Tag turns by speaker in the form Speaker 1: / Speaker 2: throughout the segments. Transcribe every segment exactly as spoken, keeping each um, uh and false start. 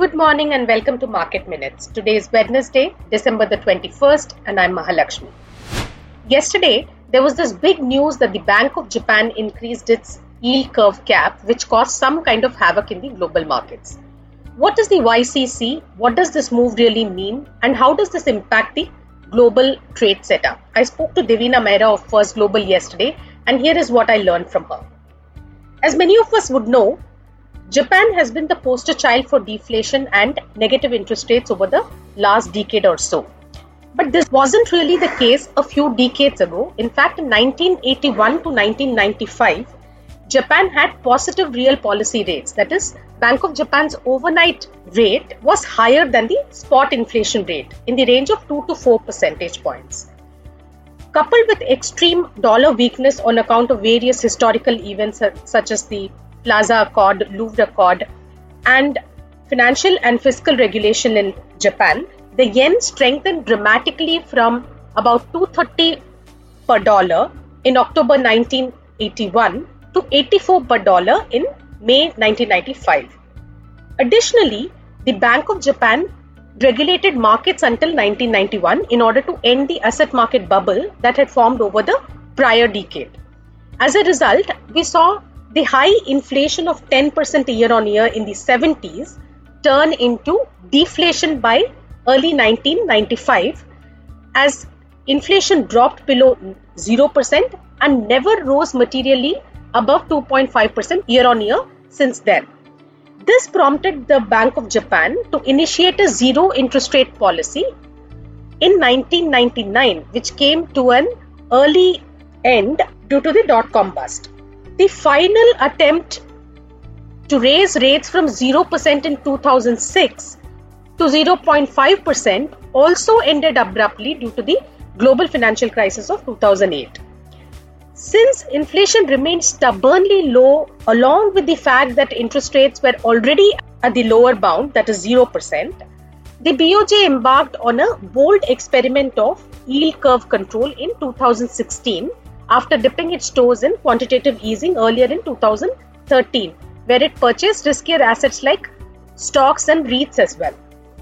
Speaker 1: Good morning and welcome to Market Minutes. Today is Wednesday, December the twenty-first, and I'm Mahalakshmi. Yesterday, there was this big news that the Bank of Japan increased its yield curve cap, which caused some kind of havoc in the global markets. What is the Y C C? What does this move really mean? And how does this impact the global trade setup? I spoke to Devina Mehra of First Global yesterday, and here is what I learned from her. As many of us would know, Japan has been the poster child for deflation and negative interest rates over the last decade or so. But this wasn't really the case a few decades ago. In fact, in nineteen eighty-one to nineteen ninety-five, Japan had positive real policy rates. That is, Bank of Japan's overnight rate was higher than the spot inflation rate in the range of two to four percentage points. Coupled with extreme dollar weakness on account of various historical events such as the Plaza Accord, Louvre Accord, and financial and fiscal regulation in Japan, the yen strengthened dramatically from about two hundred thirty per dollar in October nineteen eighty-one to eighty-four per dollar in May nineteen ninety-five. Additionally, the Bank of Japan regulated markets until nineteen ninety-one in order to end the asset market bubble that had formed over the prior decade. As a result, we saw the high inflation of ten percent year on year in the seventies turn into deflation by early nineteen ninety-five as inflation dropped below zero percent and never rose materially above two point five percent year on year since then. This prompted the Bank of Japan to initiate a zero interest rate policy in nineteen ninety-nine, which came to an early end due to the dot-com bust. The final attempt to raise rates from zero percent in two thousand six to zero point five percent also ended abruptly due to the global financial crisis of two thousand eight. Since inflation remained stubbornly low, along with the fact that interest rates were already at the lower bound, that is zero percent, the B O J embarked on a bold experiment of yield curve control in two thousand sixteen after dipping its toes in quantitative easing earlier in two thousand thirteen, where it purchased riskier assets like stocks and REITs as well.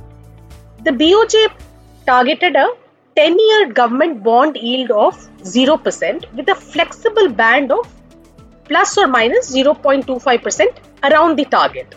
Speaker 1: The B O J targeted a ten-year government bond yield of zero percent with a flexible band of plus or minus zero point two five percent around the target.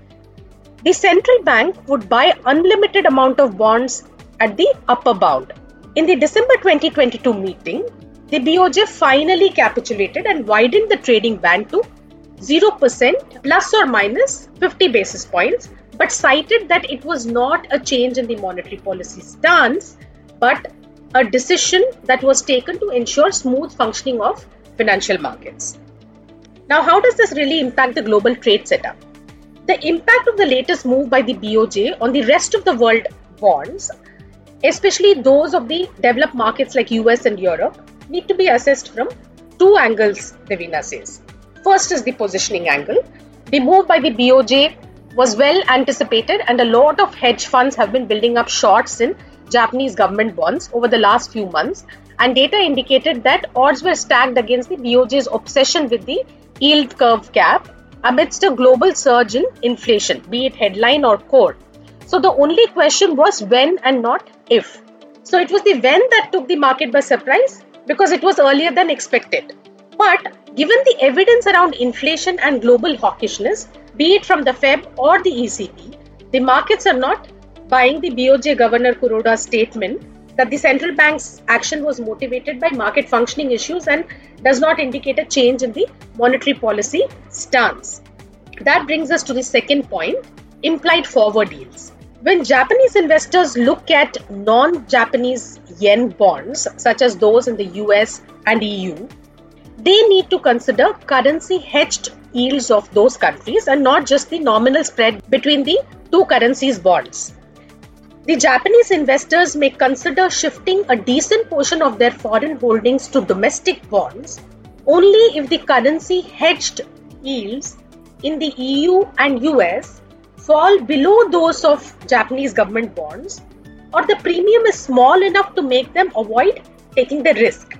Speaker 1: The central bank would buy unlimited amount of bonds at the upper bound. In the December twenty twenty-two meeting, the B O J finally capitulated and widened the trading band to zero percent plus or minus fifty basis points, but cited that it was not a change in the monetary policy stance, but a decision that was taken to ensure smooth functioning of financial markets. Now, how does this really impact the global trade setup? The impact of the latest move by the B O J on the rest of the world bonds, especially those of the developed markets like U S and Europe, need to be assessed from two angles, Devina says. First is the positioning angle. The move by the B O J was well anticipated, and a lot of hedge funds have been building up shorts in Japanese government bonds over the last few months, and data indicated that odds were stacked against the B O J's obsession with the yield curve cap amidst a global surge in inflation, be it headline or core. So the only question was when and not if. So it was the when that took the market by surprise because it was earlier than expected. But given the evidence around inflation and global hawkishness, be it from the Fed or the E C B, the markets are not buying the B O J Governor Kuroda's statement that the central bank's action was motivated by market functioning issues and does not indicate a change in the monetary policy stance. That brings us to the second point, implied forward yields. When Japanese investors look at non-Japanese yen bonds, such as those in the U S and E U, they need to consider currency hedged yields of those countries and not just the nominal spread between the two currencies' bonds. The Japanese investors may consider shifting a decent portion of their foreign holdings to domestic bonds only if the currency hedged yields in the E U and U S fall below those of Japanese government bonds, or the premium is small enough to make them avoid taking the risk.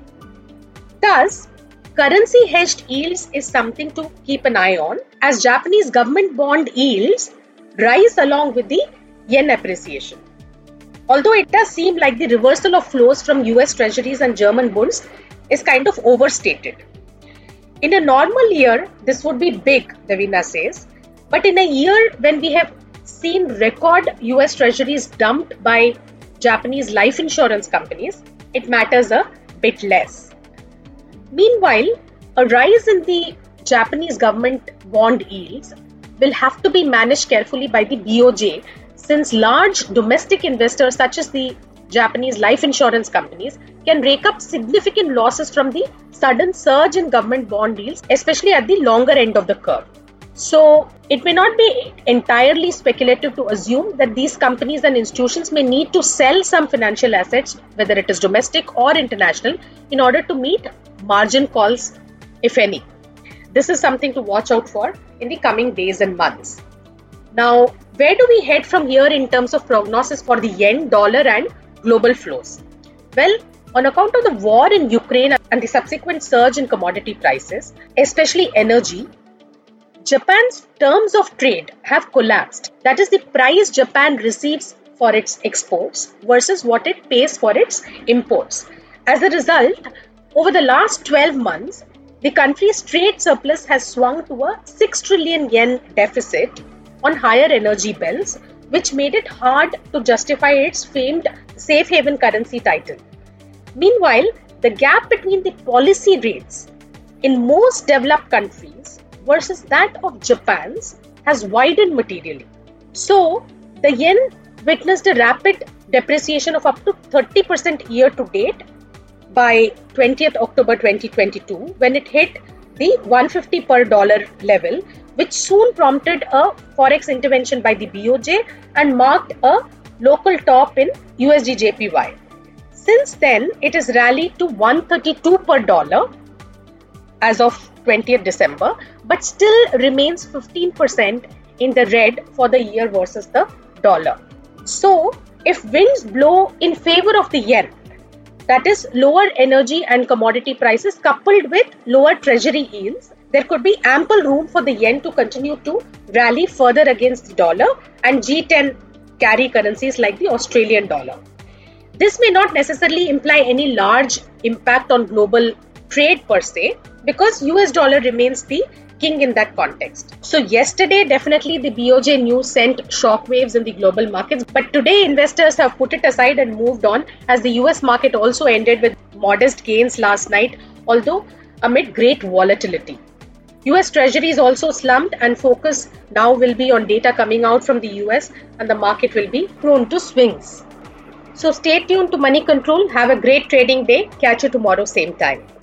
Speaker 1: Thus, currency hedged yields is something to keep an eye on, as Japanese government bond yields rise along with the yen appreciation. Although it does seem like the reversal of flows from U S treasuries and German bonds is kind of overstated. In a normal year, this would be big, Davina says, but in a year when we have seen record U S treasuries dumped by Japanese life insurance companies, it matters a bit less. Meanwhile, a rise in the Japanese government bond yields will have to be managed carefully by the B O J, since large domestic investors such as the Japanese life insurance companies can rake up significant losses from the sudden surge in government bond yields, especially at the longer end of the curve. So it may not be entirely speculative to assume that these companies and institutions may need to sell some financial assets, whether it is domestic or international, in order to meet margin calls, if any. This is something to watch out for in the coming days and months. Now, where do we head from here in terms of prognosis for the yen, dollar and global flows? Well, on account of the war in Ukraine and the subsequent surge in commodity prices, especially energy, Japan's terms of trade have collapsed. That is the price Japan receives for its exports versus what it pays for its imports. As a result, over the last twelve months, the country's trade surplus has swung to a six trillion yen deficit on higher energy bills, which made it hard to justify its famed safe haven currency title. Meanwhile, the gap between the policy rates in most developed countries versus that of Japan's has widened materially. So, the yen witnessed a rapid depreciation of up to thirty percent year to date by twentieth October twenty twenty-two, when it hit the one hundred fifty per dollar level, which soon prompted a forex intervention by the B O J and marked a local top in U S D J P Y. Since then, it has rallied to one hundred thirty-two per dollar as of twentieth December, but still remains fifteen percent in the red for the year versus the dollar. So, if winds blow in favor of the yen, that is lower energy and commodity prices coupled with lower treasury yields, there could be ample room for the yen to continue to rally further against the dollar and G ten carry currencies like the Australian dollar. This may not necessarily imply any large impact on global trade per se, because U S dollar remains the king in that context. So yesterday, definitely the B O J news sent shockwaves in the global markets, but today investors have put it aside and moved on, as the U S market also ended with modest gains last night, although amid great volatility. U S treasuries also slumped, and focus now will be on data coming out from the U S, and the market will be prone to swings. So stay tuned to Money Control. Have a great trading day. Catch you tomorrow same time.